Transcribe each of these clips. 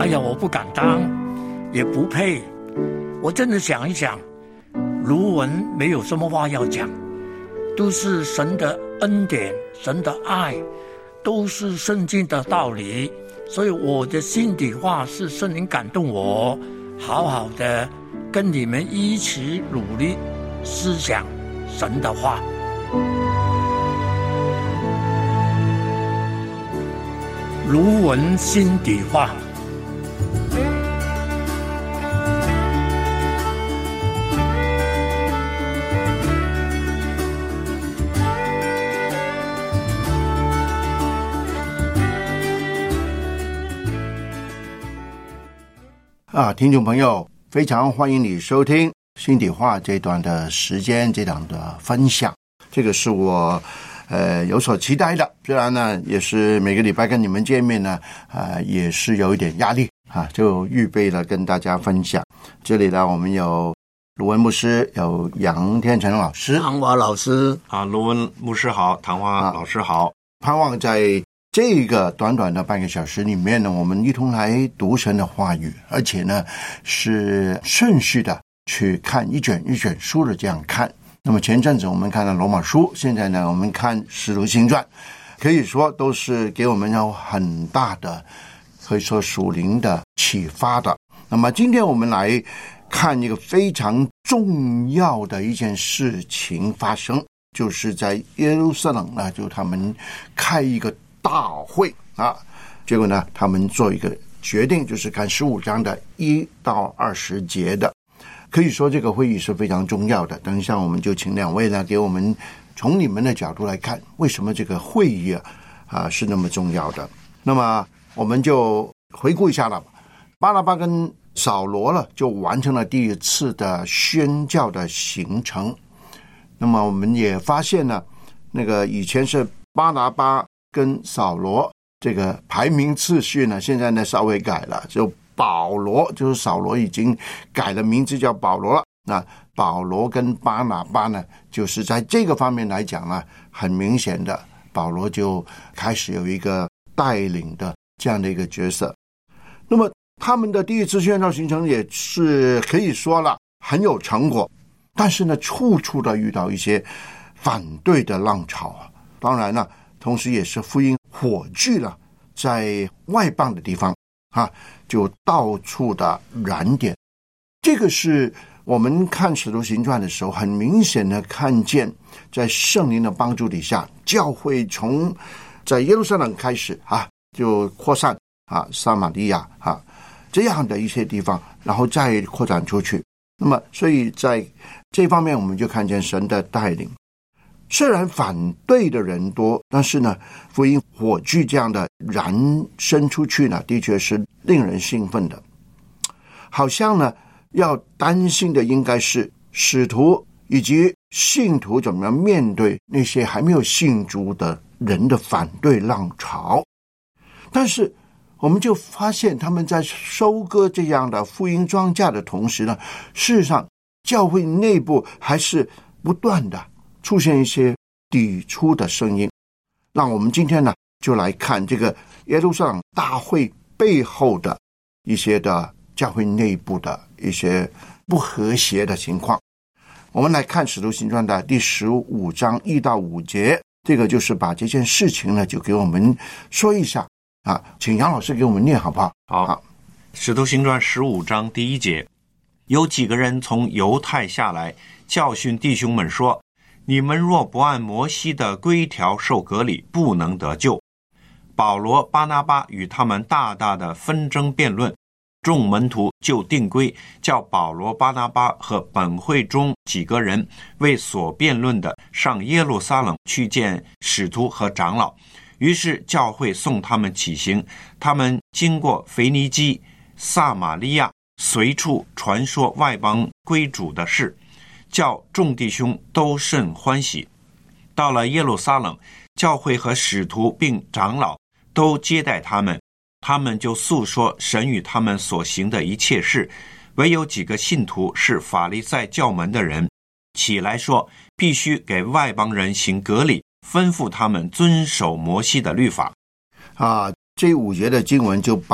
哎呀，我不敢当，也不配。我真的想一想，卢文没有什么话要讲，都是神的恩典，神的爱，都是圣经的道理。所以我的心底话是圣灵感动我，好好的跟你们一起努力思想神的话。卢文心底话。 听众朋友，非常欢迎你收听心底话这段的时间，这档的分享。这个是我有所期待的，虽然呢也是每个礼拜跟你们见面呢，也是有一点压力就预备了跟大家分享。这里呢，我们有卢文牧师，有杨天成老师， 唐华老师卢文牧师好，唐华老师好。 盼望在这个短短的半个小时里面呢，我们一同来读神的话语，而且呢是顺序的去看一卷一卷书的这样看。那么前阵子我们看了罗马书，现在呢我们看使徒行传，可以说都是给我们有很大的可以说属灵的启发的。那么今天我们来看一个非常重要的一件事情发生，就是在耶路撒冷呢，就他们开一个大会结果呢他们做一个决定，就是看15章的1到20节的。可以说这个会议是非常重要的，等一下我们就请两位呢给我们从你们的角度来看，为什么这个会议是那么重要的。那么我们就回顾一下了，巴拿巴跟扫罗了就完成了第一次的宣教的行程。那么我们也发现呢，那个以前是巴拿巴跟扫罗这个排名次序呢，现在呢稍微改了，就保罗，就是扫罗已经改了名字叫保罗了。那保罗跟巴拿巴呢，就是在这个方面来讲呢，很明显的保罗就开始有一个带领的这样的一个角色。那么他们的第一次宣教行程也是可以说了很有成果，但是呢处处的遇到一些反对的浪潮当然呢同时也是福音火炬了，在外邦的地方就到处的燃点。这个是我们看使徒行传的时候很明显的看见，在圣灵的帮助底下，教会从在耶路撒冷开始就扩散撒玛利亚这样的一些地方，然后再扩展出去。那么所以在这方面我们就看见神的带领。虽然反对的人多，但是呢福音火炬这样的燃升出去呢，的确是令人兴奋的。好像呢要担心的应该是使徒以及信徒怎么样面对那些还没有信主的人的反对浪潮。但是我们就发现他们在收割这样的福音庄稼的同时呢，事实上教会内部还是不断的出现一些抵触的声音。让我们今天呢就来看这个耶路撒冷大会背后的一些的教会内部的一些不和谐的情况。我们来看使徒行传的第15章1到5节，这个就是把这件事情呢就给我们说一下请杨老师给我们念好不好？ 好，使徒行传15章第1节，有几个人从犹太下来，教训弟兄们说，你们若不按摩西的规条受割礼，不能得救。保罗、巴拿巴与他们大大的纷争辩论，众门徒就定规，叫保罗、巴拿巴和本会中几个人为所辩论的上耶路撒冷去见使徒和长老。于是教会送他们起行，他们经过腓尼基、撒玛利亚，随处传说外邦归主的事，叫众弟兄都甚欢喜。到了耶路撒冷，教会和使徒并长老都接待他们，他们就诉说神与他们所行的一切事。唯有几个信徒是法利赛教门的人，起来说必须给外邦人行割礼，吩咐他们遵守摩西的律法。 这5节的经文就把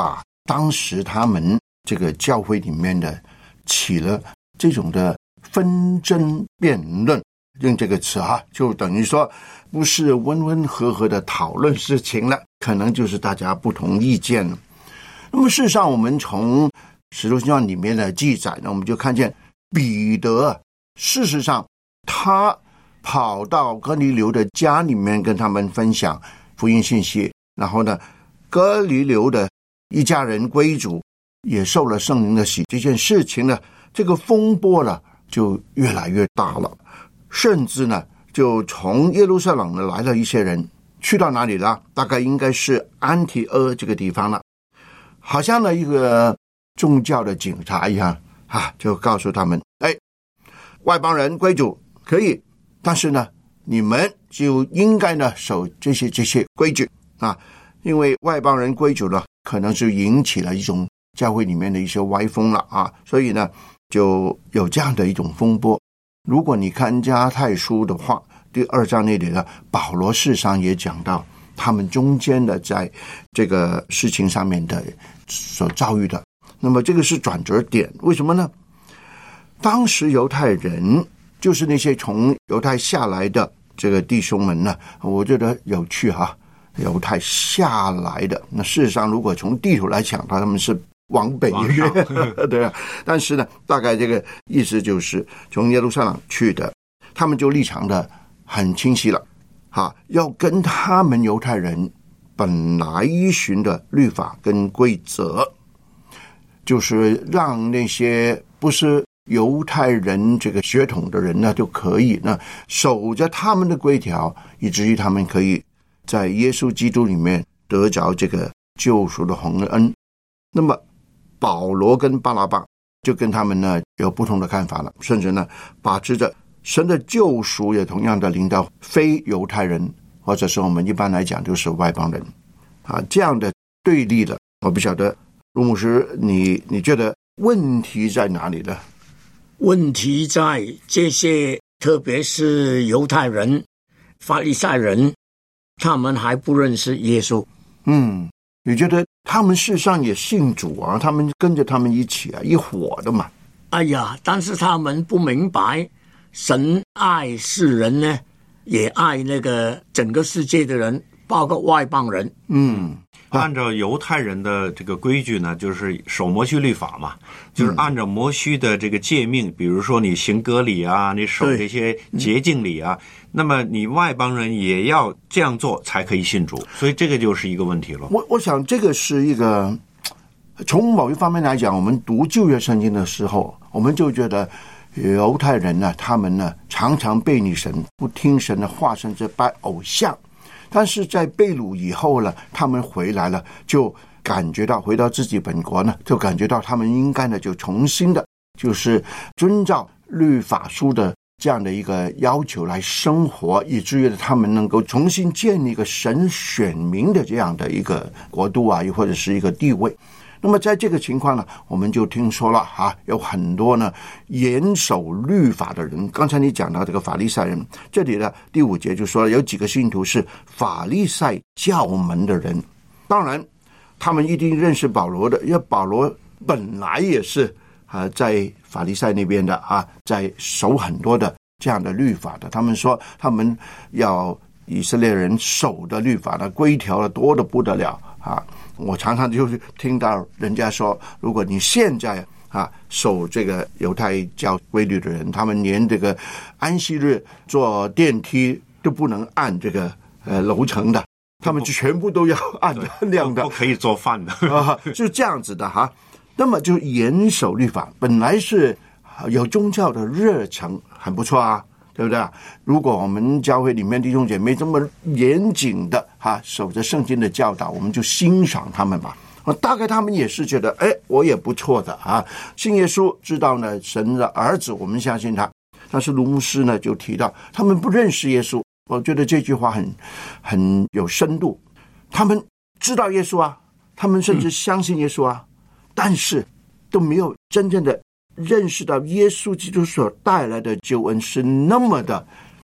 当时他们这个教会里面的起了这种的纷争辩论，用这个词就等于说不是温温和和的讨论事情了，可能就是大家不同意见了。那么事实上我们从使徒行传里面的记载呢，我们就看见彼得事实上他跑到哥尼流的家里面跟他们分享福音信息，然后呢哥尼流的一家人归主，也受了圣灵的洗，这件事情呢，这个风波呢就越来越大了，甚至呢就从耶路撒冷呢来了一些人，去到哪里了？大概应该是安提阿这个地方了，好像呢一个宗教的警察一样就告诉他们，外邦人归主可以，但是呢你们就应该呢守这些规矩因为外邦人归主呢可能是引起了一种教会里面的一些歪风了所以呢就有这样的一种风波。如果你看加太书的话，第2章那里呢，保罗事实上也讲到他们中间的在这个事情上面的所遭遇的。那么这个是转折点，为什么呢？当时犹太人就是那些从犹太下来的这个弟兄们呢，我觉得有趣犹太下来的，那事实上如果从地图来讲，他们是往北对但是呢大概这个意思就是从耶路撒冷去的，他们就立场的很清晰了要跟他们犹太人本来依循的律法跟规则，就是让那些不是犹太人这个血统的人呢就可以呢守着他们的规条，以至于他们可以在耶稣基督里面得着这个救赎的宏恩。那么保罗跟巴拿巴就跟他们呢有不同的看法了，甚至呢把持着神的救赎也同样的临到非犹太人，或者是我们一般来讲就是外邦人这样的对立了。我不晓得陆牧师你觉得问题在哪里呢？ 问题在这些特别是犹太人法利赛人，他们还不认识耶稣。 你觉得他们事实上也信主他们跟着他们一起一伙的嘛。 但是他们不明白神爱世人呢，也爱那个整个世界的人，包括外邦人。 按照犹太人的这个规矩呢，就是守摩西律法嘛，就是按照摩西的这个诫命，比如说你行割礼你守这些洁净礼那么你外邦人也要这样做才可以信主，所以这个就是一个问题了。 我想这个是一个从某一方面来讲，我们读旧约圣经的时候，我们就觉得犹太人呢，他们呢常常背逆神，不听神的话，甚至拜偶像。但是在被掳以后呢，他们回来了，就感觉到回到自己本国呢，就感觉到他们应该呢就重新的就是遵照律法书的这样的一个要求来生活，以至于他们能够重新建立一个神选民的这样的一个国度又或者是一个地位。那么在这个情况呢，我们就听说了有很多呢严守律法的人。刚才你讲到这个法利赛人，这里的第5节就说了有几个信徒是法利赛教门的人。当然他们一定认识保罗的，因为保罗本来也是在法利赛那边的在守很多的这样的律法的。他们说他们要以色列人守的律法呢规条多得不得了我常常就是听到人家说，如果你现在守这个犹太教规律的人，他们连这个安息日坐电梯都不能按这个楼层的，他们就全部都要按量的， 不可以做饭的就这样子的那么就严守律法，本来是有宗教的热忱，很不错对不对？如果我们教会里面弟兄姐妹这么严谨的守着圣经的教导，我们就欣赏他们吧。大概他们也是觉得我也不错的信耶稣，知道呢神的儿子，我们相信他。但是卢牧师呢就提到他们不认识耶稣，我觉得这句话很有深度。他们知道耶稣他们甚至相信耶稣但是都没有真正的认识到耶稣基督所带来的救恩是那么的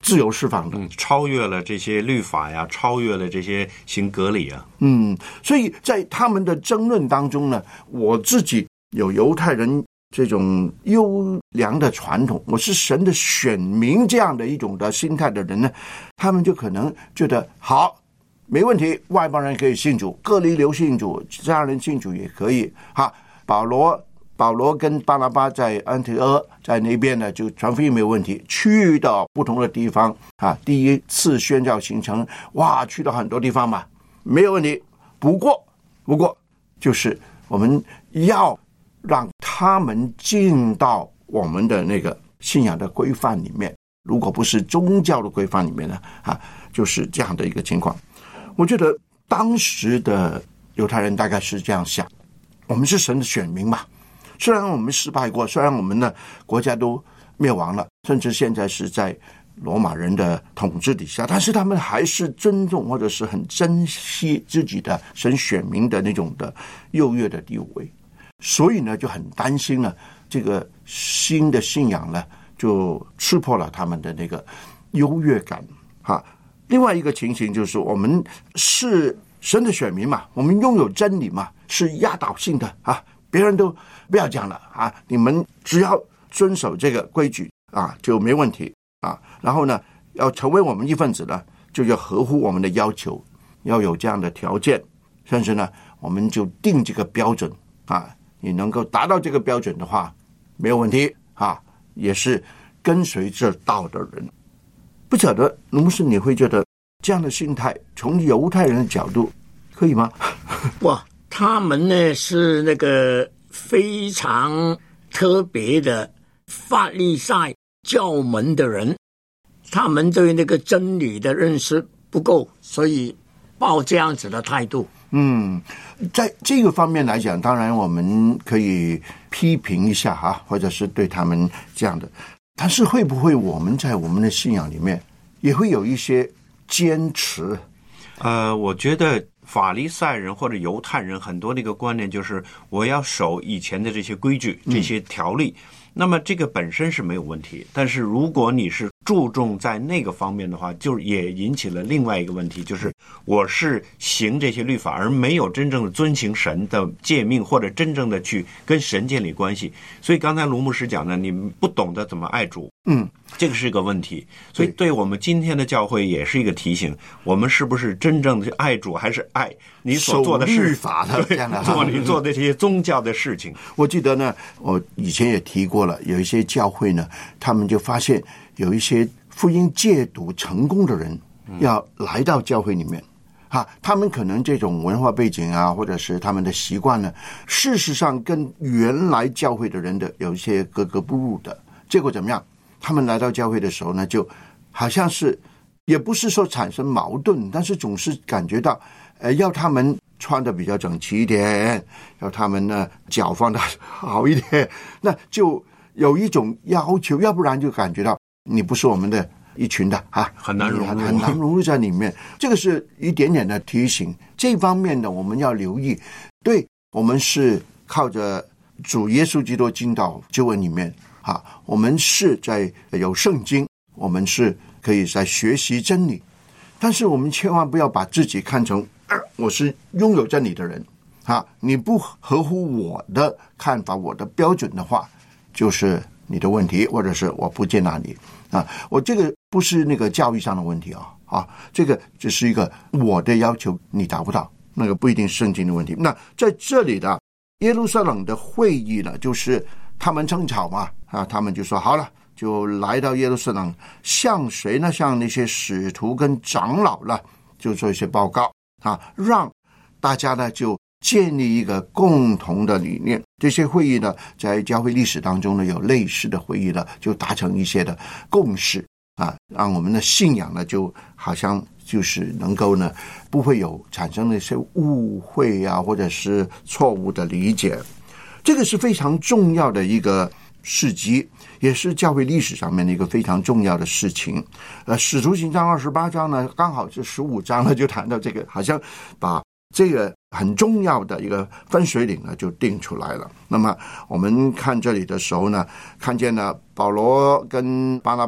自由释放的， 超越了这些律法呀，超越了这些行割礼啊。 所以在他们的争论当中呢，我自己有犹太人这种优良的传统，我是神的选民这样的一种的心态的人呢，他们就可能觉得好，没问题，外邦人可以信主，各离流信主，这样人信主也可以。保罗跟巴拿巴在安提阿在那边呢，就传福音没有问题，去到不同的地方第一次宣教行程，哇，去到很多地方嘛，没有问题。不过就是我们要让他们进到我们的那个信仰的规范里面，如果不是宗教的规范里面呢，就是这样的一个情况。我觉得当时的犹太人大概是这样想，我们是神的选民嘛，虽然我们失败过，虽然我们的国家都灭亡了，甚至现在是在罗马人的统治底下，但是他们还是尊重或者是很珍惜自己的神选民的那种的优越的地位，所以呢就很担心呢这个新的信仰呢就刺破了他们的那个优越感。另外一个情形就是我们是神的选民嘛，我们拥有真理嘛，是压倒性的别人都不要讲了你们只要遵守这个规矩就没问题然后呢要成为我们一份子呢，就要合乎我们的要求，要有这样的条件，甚至呢我们就定这个标准你能够达到这个标准的话没有问题也是跟随这道的人。不晓得卢牧师你会觉得这样的心态从犹太人的角度可以吗？ 哇，他们呢是那个非常特别的法利赛教门的人，他们对那个真理的认识不够，所以抱这样子的态度。 在这个方面来讲，当然我们可以批评一下或者是对他们这样的，但是会不会我们在我们的信仰里面也会有一些坚持？ 我觉得法利赛人或者犹太人很多的一个观念就是我要守以前的这些规矩这些条例，那么这个本身是没有问题，但是如果你是注重在那个方面的话，就也引起了另外一个问题，就是我是行这些律法而没有真正的遵行神的诫命，或者真正的去跟神建立关系。所以刚才卢牧师讲的，你不懂得怎么爱主，这个是一个问题。所以对我们今天的教会也是一个提醒，我们是不是真正的爱主，还是爱你所做的事， 守律法的这样的做你做的这些宗教的事情。 我记得呢，我以前也提过了，有一些教会呢，他们就发现有一些福音戒毒成功的人要来到教会里面他们可能这种文化背景或者是他们的习惯呢，事实上跟原来教会的人的有一些格格不入的。结果怎么样？他们来到教会的时候呢，就好像是也不是说产生矛盾，但是总是感觉到要他们穿得比较整齐一点，要他们呢脚放得好一点，那就有一种要求，要不然就感觉到你不是我们的一群的很难融入， 很难融入在里面。这个是一点点的提醒，这方面呢我们要留意。对，我们是靠着主耶稣基督进到救恩里面我们是在有圣经，我们是可以在学习真理，但是我们千万不要把自己看成我是拥有真理的人你不合乎我的看法，我的标准的话，就是你的问题，或者是我不接纳你我这个不是那个教育上的问题这个只是一个我的要求你达不到，那个不一定是圣经的问题。那在这里的耶路撒冷的会议呢，就是他们争吵嘛他们就说好了，就来到耶路撒冷，向谁呢？向那些使徒跟长老呢，就做一些报告让大家呢就建立一个共同的理念。这些会议呢，在教会历史当中呢，有类似的会议呢，就达成一些的共识让我们的信仰呢，就好像就是能够呢，不会有产生那些误会或者是错误的理解。这个是非常重要的一个事迹，也是教会历史上面的一个非常重要的事情。使徒行传28章呢，刚好是15章呢，就谈到这个，好像把这个很重要的一个分水岭呢就定出来了。那么我们看这里的时候呢，看见了保罗跟巴拿巴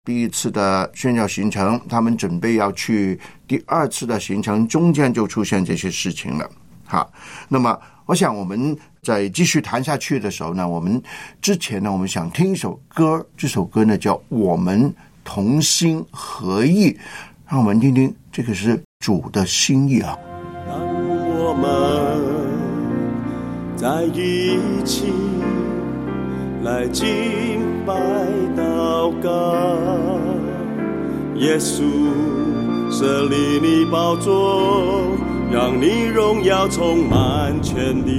第一次的宣教行程，他们准备要去第二次的行程，中间就出现这些事情了。好，那么我想我们在继续谈下去的时候呢，我们之前呢，我们想听一首歌，这首歌呢叫《我们同心合意》，让我们听听这个是主的心意啊。 当我们在一起来敬拜祷告，耶稣设立你宝座，让你荣耀充满全地，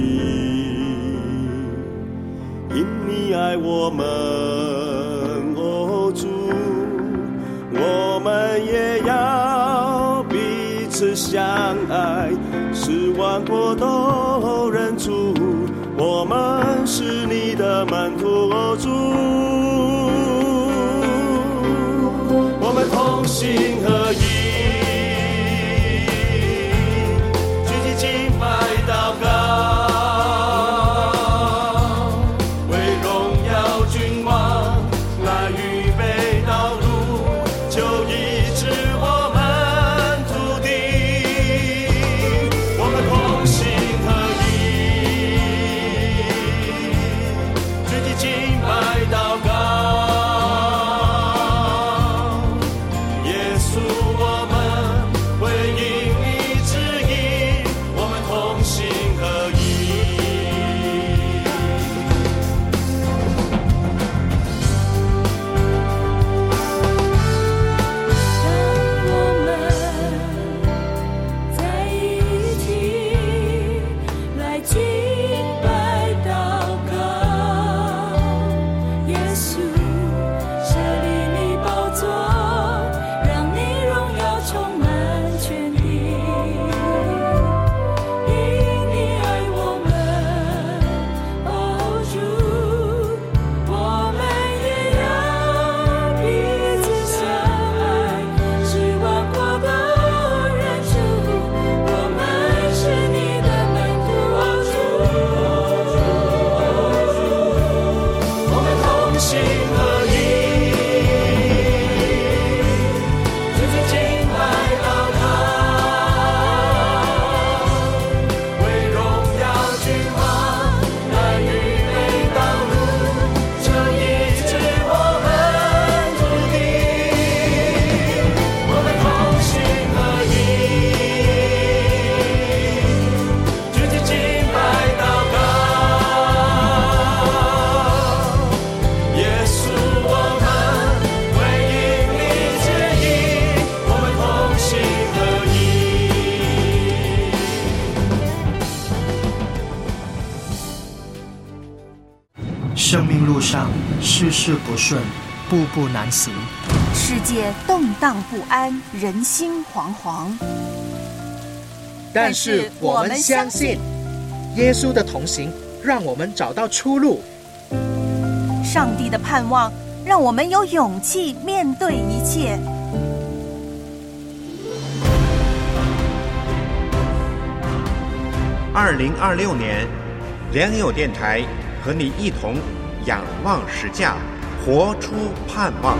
因你爱我们，哦主，我们也要彼此相爱，使万国都认出我们是你的门徒，哦主，我们同心合意，聚集敬拜祷告，为荣耀君王来预备道路，就医治我们土地，我们同心合意，聚集敬拜祷告，耶稣我们回应你旨意，我们同心合意。 让我们在一起来敬拜祷告，耶稣设立你宝座，让你荣耀充满全地，因你爱我们，哦主，我们也要彼此相爱，使万国都认出我们是你的门徒，哦主， 我们同心合意，聚集敬拜祷告，为荣耀君王来预备道路，就医治我们土地，我们同心合意，聚集敬拜祷告，耶稣我们回应你旨意，我们同心合意。 生命路上事事不顺，步步难行。 世界动荡不安，人心惶惶。 但是我们相信，耶稣的同行让我们找到出路。 上帝的盼望让我们有勇气面对一切。 2026年，良友电台和你一同仰望十架，活出盼望。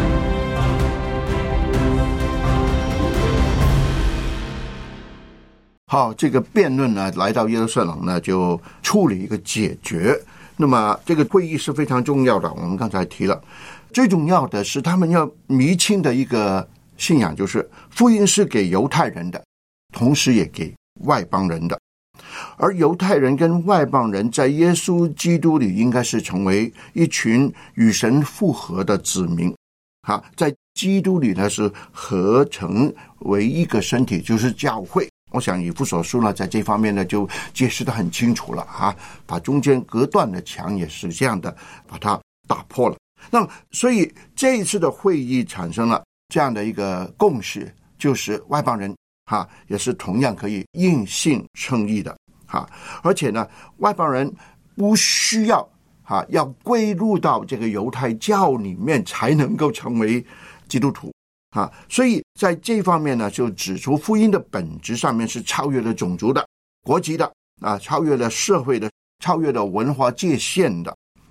好，这个辩论呢，来到耶路撒冷呢，就处理一个解决。那么这个会议是非常重要的，我们刚才提了，最重要的是他们要厘清的一个信仰，就是福音是给犹太人的，同时也给外邦人的。而犹太人跟外邦人在耶稣基督里应该是成为一群与神复合的子民，在基督里呢是合成为一个身体，就是教会。我想以弗所书呢，在这方面呢就解释得很清楚了把中间隔断的墙也是这样的把它打破了。那么所以这一次的会议产生了这样的一个共识，就是外邦人也是同样可以因信称义的而且呢，外邦人不需要要归入到这个犹太教里面才能够成为基督徒所以在这方面呢，就指出福音的本质上面是超越了种族的、国籍的超越了社会的、超越了文化界限的。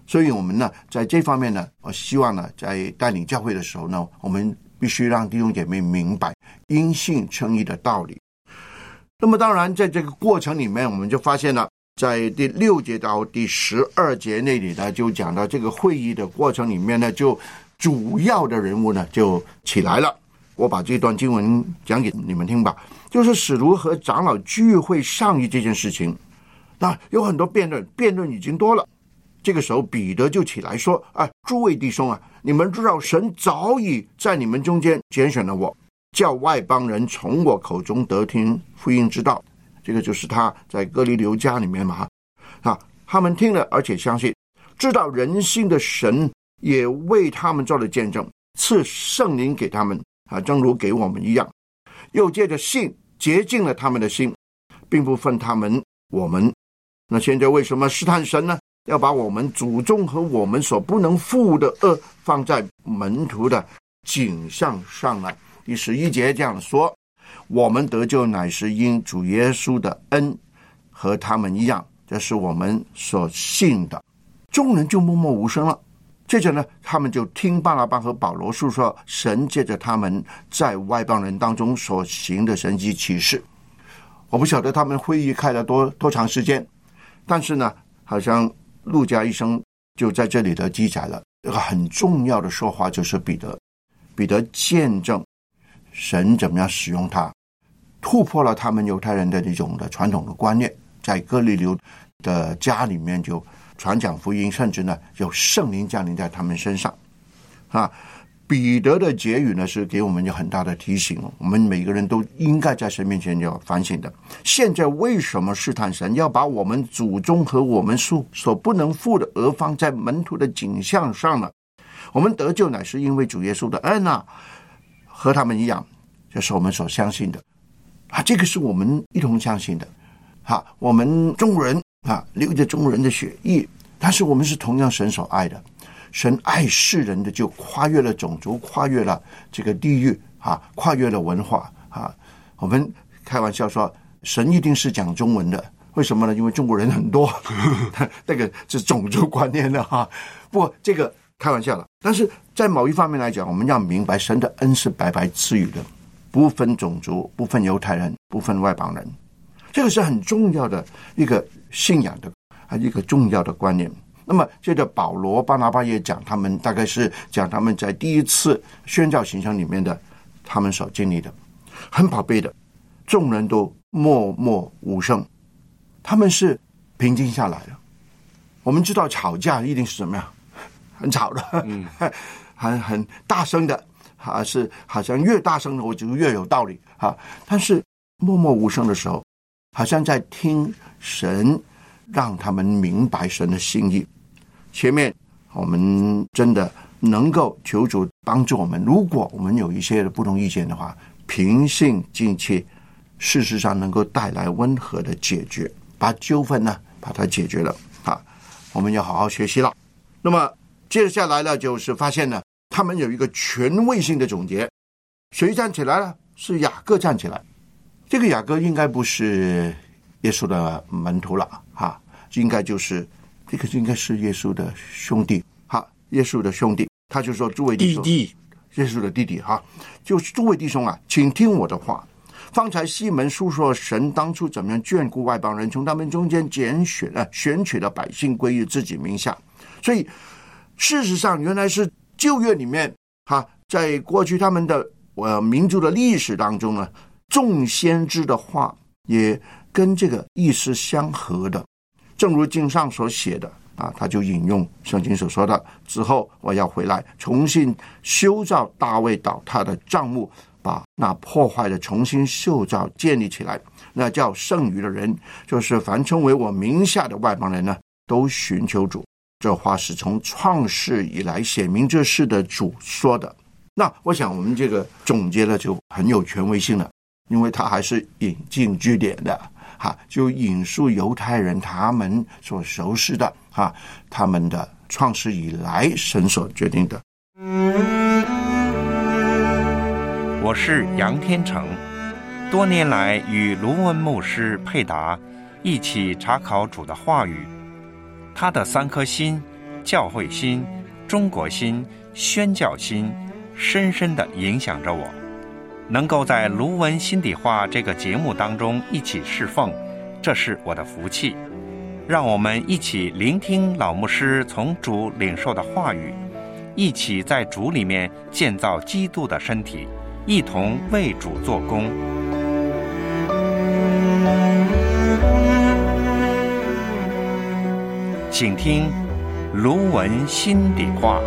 所以我们呢，在这方面呢，我希望呢，在带领教会的时候呢，我们必须让弟兄姐妹明白因信称义的道理。那么当然在这个过程里面，我们就发现了在第6节到第12节那里呢，就讲到这个会议的过程里面呢，就主要的人物呢就起来了。我把这段经文讲给你们听吧，就是使徒和长老聚会商议这件事情。那有很多辩论已经多了。这个时候彼得就起来说，诸位弟兄啊，你们知道神早已在你们中间拣选了我，叫外邦人从我口中得听福音之道。这个就是他在哥尼流家里面嘛，他们听了而且相信，知道人心的神也为他们做了见证，赐圣灵给他们正如给我们一样，又借着信洁净了他们的心，并不分他们我们。那现在为什么试探神呢？要把我们祖宗和我们所不能负的恶放在门徒的颈项上来。第11节这样说，我们得救乃是因主耶稣的恩，和他们一样，这是我们所信的。众人就默默无声了。接着呢，他们就听巴拿巴和保罗述说神借着他们在外邦人当中所行的神迹奇事。我不晓得他们会议开了多长时间，但是呢，好像路加医生就在这里的记载了一个很重要的说话，就是彼得见证神怎么样使用他，突破了他们犹太人的这种的传统的观念，在哥尼流的家里面就传讲福音，甚至呢有圣灵降临在他们身上彼得的结语呢是给我们有很大的提醒，我们每个人都应该在神面前要反省的。现在为什么试探神，要把我们祖宗和我们所不能负的讹放在门徒的颈项上呢？我们得救乃是因为主耶稣的恩和他们一样，这是我们所相信的这个是我们一同相信的我们中国人流着中国人的血液，但是我们是同样神所爱的。神爱世人的，就跨越了种族，跨越了这个地域跨越了文化我们开玩笑说神一定是讲中文的，为什么呢？因为中国人很多那个是种族观念的不过这个开玩笑了。但是在某一方面来讲，我们要明白神的恩是白白赐予的，不分种族，不分犹太人，不分外邦人。这个是很重要的一个信仰的一个重要的观念。那么接着保罗巴拿巴也讲，他们大概是讲他们在第一次宣教行程里面的他们所经历的。很宝贝的，众人都默默无声，他们是平静下来了。我们知道吵架一定是怎么样，很吵的很大声的是好像越大声的我就越有道理但是默默无声的时候，好像在听神让他们明白神的心意。前面我们真的能够求主帮助我们，如果我们有一些的不同意见的话，平心静气，事实上能够带来温和的解决，把纠纷呢把它解决了我们要好好学习了。那么接下来呢，就是发现呢，他们有一个权威性的总结。谁站起来了？是雅各站起来。这个雅各应该不是耶稣的门徒了应该就是这个应该是耶稣的兄弟耶稣的兄弟。他就说诸位弟兄，耶稣的弟弟就是诸位弟兄请听我的话。方才西门述说神当初怎么样眷顾外邦人，从他们中间选取了百姓归于自己名下。所以事实上原来是旧约里面在过去他们的民族的历史当中呢，众先知的话也跟这个意思相合的。正如经上所写的他就引用圣经所说的，之后我要回来重新修造大卫倒塌的帐幕，把那破坏的重新修造建立起来。那叫剩余的人，就是凡称为我名下的外邦人呢，都寻求主。这话是从创世以来显明这事的主说的。那我想我们这个总结了就很有权威性了，因为他还是引经据典的就引述犹太人他们所熟识的他们的创世以来神所决定的。 我是杨天成，多年来与卢文牧师配搭，一起查考主的话语。他的3颗心教会心、中国心、宣教心深深地影响着我。能够在卢文心底话这个节目当中一起侍奉，这是我的福气。让我们一起聆听老牧师从主领受的话语，一起在主里面建造基督的身体，一同为主做工。请听卢文心底话。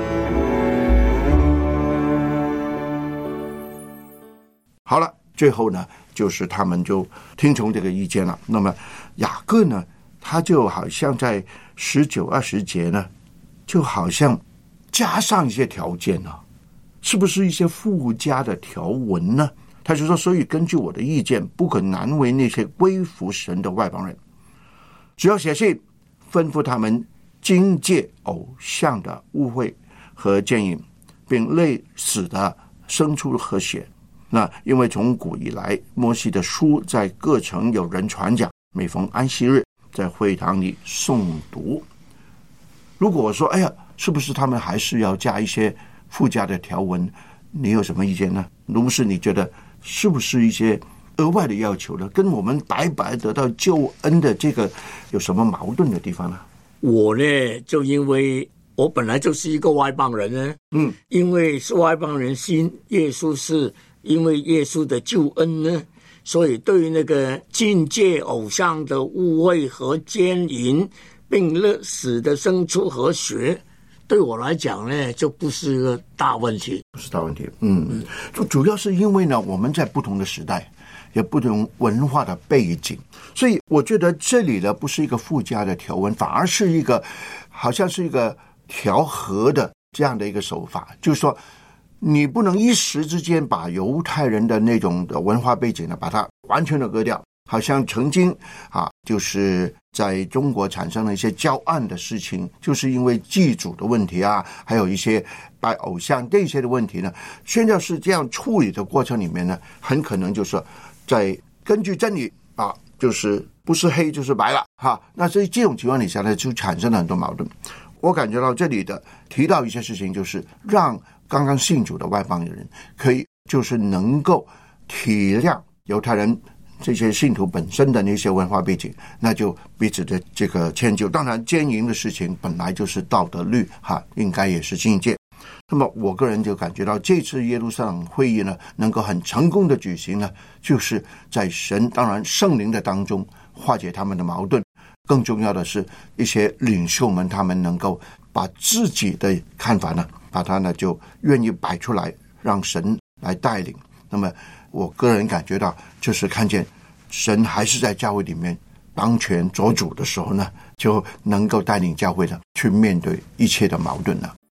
好了，最后呢，就是他们就听从这个意见了。那么雅各呢，他就好像在19、20节呢，就好像加上一些条件呢，是不是一些附加的条文呢？他就说，所以根据我的意见，不可难为那些归服神的外邦人，只要写信吩咐他们禁戒偶像的污秽和奸淫，并类死的牲畜和血。那因为从古以来，摩西的书在各城有人传讲，每逢安息日在会堂里诵读。如果我说，哎呀，是不是他们还是要加一些附加的条文？你有什么意见呢？卢牧师，你觉得是不是一些额外的要求呢？跟我们白白得到救恩的这个有什么矛盾的地方呢？ 我呢，就因为我本来就是一个外邦人呢，因为是外邦人信耶稣，是因为耶稣的救恩呢，所以对于那个禁戒偶像的污秽和奸淫，并勒死的牲畜和血，对我来讲呢，就不是一个大问题， 不是大问题。主要是因为呢，我们在不同的时代，有不同文化的背景，所以我觉得这里呢，不是一个附加的条文，反而是一个好像是一个调和的这样的一个手法，就是说，你不能一时之间把犹太人的那种的文化背景呢，把它完全的割掉。好像曾经就是在中国产生了一些交案的事情，就是因为祭祖的问题啊，还有一些拜偶像这些的问题呢。宣教士这样处理的过程里面呢，很可能就是在根据真理就是不是黑就是白了那所以这种情况底下呢，就产生了很多矛盾。我感觉到这里的提到一些事情，就是让刚刚信主的外邦人可以就是能够体谅犹太人这些信徒本身的那些文化背景，那就彼此的这个迁就。当然奸淫的事情本来就是道德律应该也是禁戒。那么我个人就感觉到这次耶路撒冷会议呢，能够很成功的举行呢，就是在神当然圣灵的当中化解他们的矛盾。更重要的是一些领袖们，他们能够把自己的看法呢，把它呢就愿意摆出来，让神来带领。那么我个人感觉到，就是看见神还是在教会里面当权做主的时候呢，就能够带领教会呢去面对一切的矛盾了。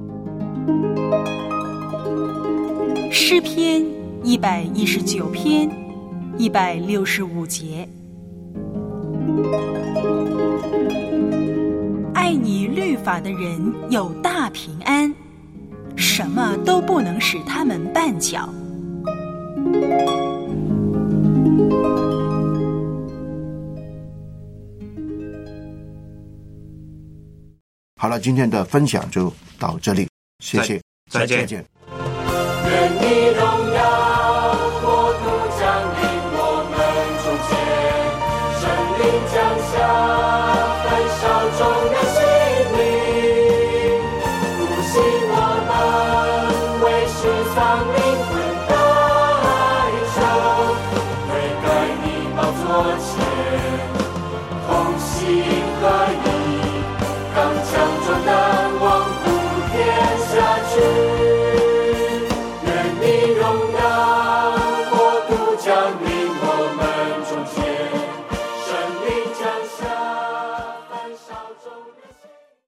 诗篇119篇165节，爱你律法的人有大平安，什么都不能使他们绊脚。 好了，今天的分享就到这里，谢谢， 再见。 愿你荣耀国度降临我们中间，圣灵降下焚烧众人心灵，复兴我们为世上灵魂代求，悔改你宝座前同行。